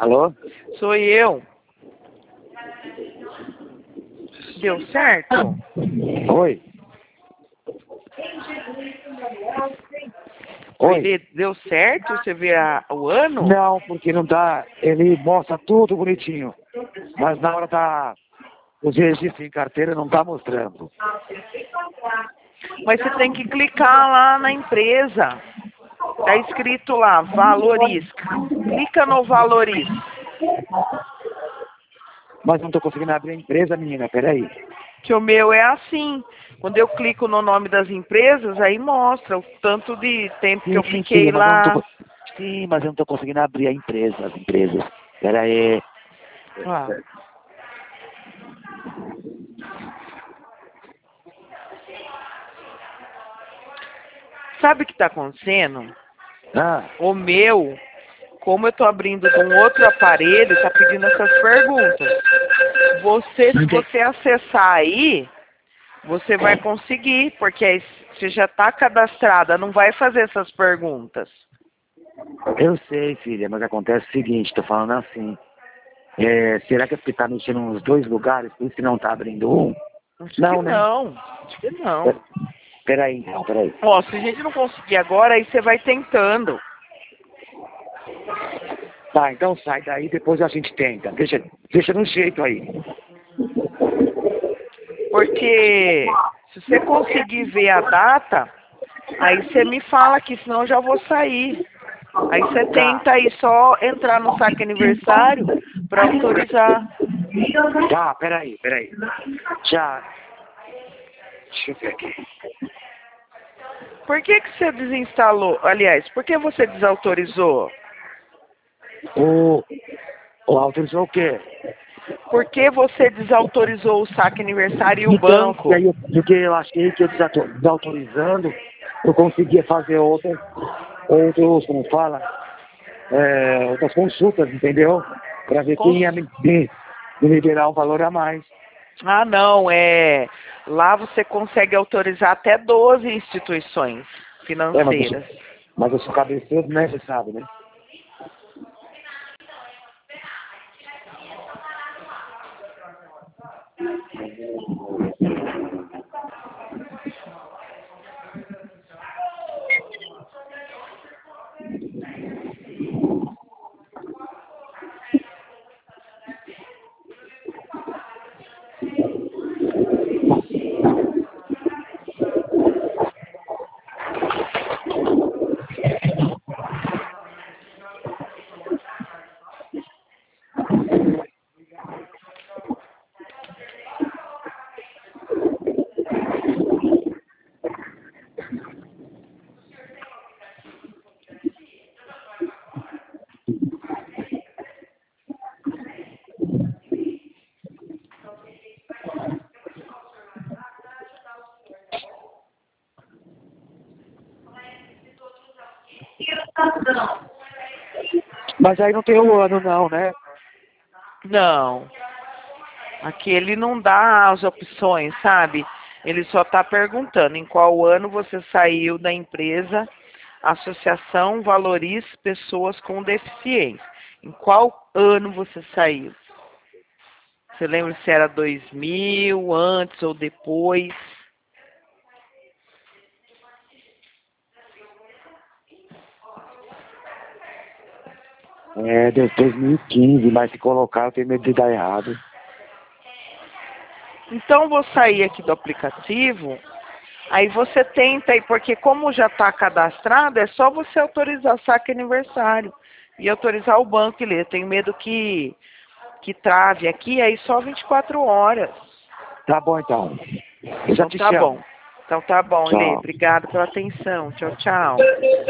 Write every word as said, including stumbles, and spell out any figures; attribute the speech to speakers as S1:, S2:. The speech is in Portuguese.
S1: Alô?
S2: Sou eu. Deu certo?
S1: Oi? Oi?
S2: Ele deu certo? Você vê a, o ano?
S1: Não, porque não tá. Ele mostra tudo bonitinho. Mas na hora da. Os registros em carteira não tá mostrando.
S2: Mas você tem que clicar lá na empresa. Tá escrito lá, Valoris. Clica no Valoris.
S1: Mas não tô conseguindo abrir a empresa, menina. Peraí.
S2: Que o meu é assim. Quando eu clico no nome das empresas, aí mostra o tanto de tempo que eu
S1: Sim,
S2: fiquei
S1: sim, mas eu não tô.
S2: lá.
S1: co- Sim, mas eu não tô conseguindo abrir a empresa, as empresas. Peraí.
S2: Ah. Sabe o que está acontecendo?
S1: Ah,
S2: O meu, como eu estou abrindo de um outro aparelho, está pedindo essas perguntas. Você, se você acessar aí, você vai conseguir, porque aí você já está cadastrada, não vai fazer essas perguntas.
S1: eu sei, filha, mas acontece o seguinte, tô falando assim. É, será que é porque tá mexendo nos dois lugares, por isso que não tá abrindo um?
S2: Acho que
S1: Não, né?
S2: não, acho que não.
S1: Peraí, então, peraí.
S2: Ó, se a gente não conseguir agora, aí você vai tentando.
S1: Tá, então sai daí, depois a gente tenta. Deixa, deixa no jeito aí.
S2: Porque se você conseguir ver a data, aí você me fala aqui, senão eu já vou sair. Aí você
S1: Tá,
S2: tenta aí só entrar no saque aniversário para autorizar.
S1: tá, peraí, peraí. Já. Deixa eu ver aqui.
S2: Por que que você desinstalou? Aliás, por que você desautorizou?
S1: O, o autorizou o quê?
S2: Por que você desautorizou o saque aniversário e o
S1: Então, porque,
S2: banco?
S1: aí eu, porque eu achei que eu desauto- desautorizando, eu conseguia fazer outras, outros, como fala, é, outras consultas, entendeu? Para ver quem ia
S2: Cons-
S1: me, me, me liberar um valor a mais.
S2: Ah, não, é. Lá você consegue autorizar até doze instituições
S1: É, mas eu sou,
S2: financeiras.
S1: mas eu sou cabeçudo, né? Você sabe, né? Mas aí não tem um ano, não, né?
S2: Não. Aqui ele não dá as opções, sabe? Ele só está perguntando em qual ano você saiu da empresa Associação Valoris Pessoas com Deficiência. Em qual ano você saiu? Você lembra se era dois mil, antes ou depois?
S1: É, deu dois mil e quinze, mas se colocar eu tenho medo de dar errado.
S2: Então vou sair aqui do aplicativo. Aí você tenta aí, porque como já está cadastrado, é só você autorizar saque aniversário e autorizar o banco, ele tem medo que que trave aqui, aí só vinte e quatro horas.
S1: Tá bom, então. Eu já
S2: Então
S1: te
S2: tá bom.
S1: chamo.
S2: Então tá bom, Lê.
S1: Tchau.
S2: Obrigado pela atenção. Tchau, tchau.